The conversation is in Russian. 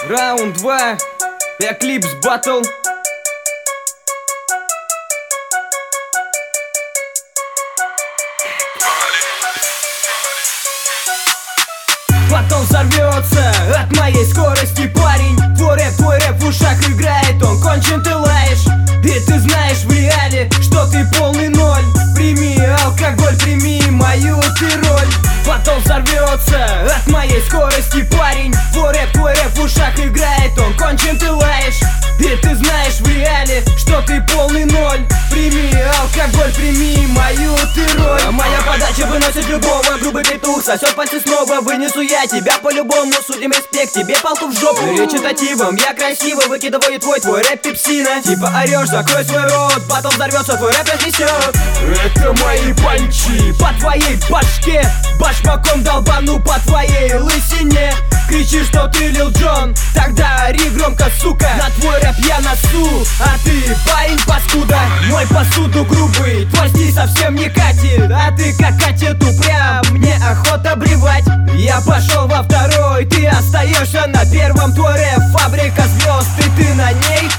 Раунд 2, Эклипс Батл. Потом взорвется от моей скорости, парень. Твой рэп в ушах играет, он кончен, ты лаешь. И ты знаешь в реале, что ты полный ноль. Прими алкоголь, прими мою ты роль. Потом взорвется от моей скорости, парень. Твой рэп в ушах играет, он кончен, ты лаешь. И ты знаешь в реале, что ты полный ноль. Прими алкоголь, прими мою ты роль. Моя подача выносит любого, грубый петух сосет пальцы снова. Вынесу я тебя по-любому, судим респект, тебе палку в жопу. Речитативом я красиво выкидываю твой рэп пепсина. Типа орешь, закрой свой рот, потом взорвется, твой рэп разнесет. Это мои панчи по твоей башке, башмаком долбану по твоей лысине. Кричи, что ты Лил Джон, тогда ори громко, сука. На твой рэп я носу, а ты парень паскуда. Мой посуду грубый, твой стиль совсем не катит. А ты как катит упрям, мне охота блевать. Я пошел во второй, ты остаешься на первом. Твой рэп фабрика звезд, и ты на ней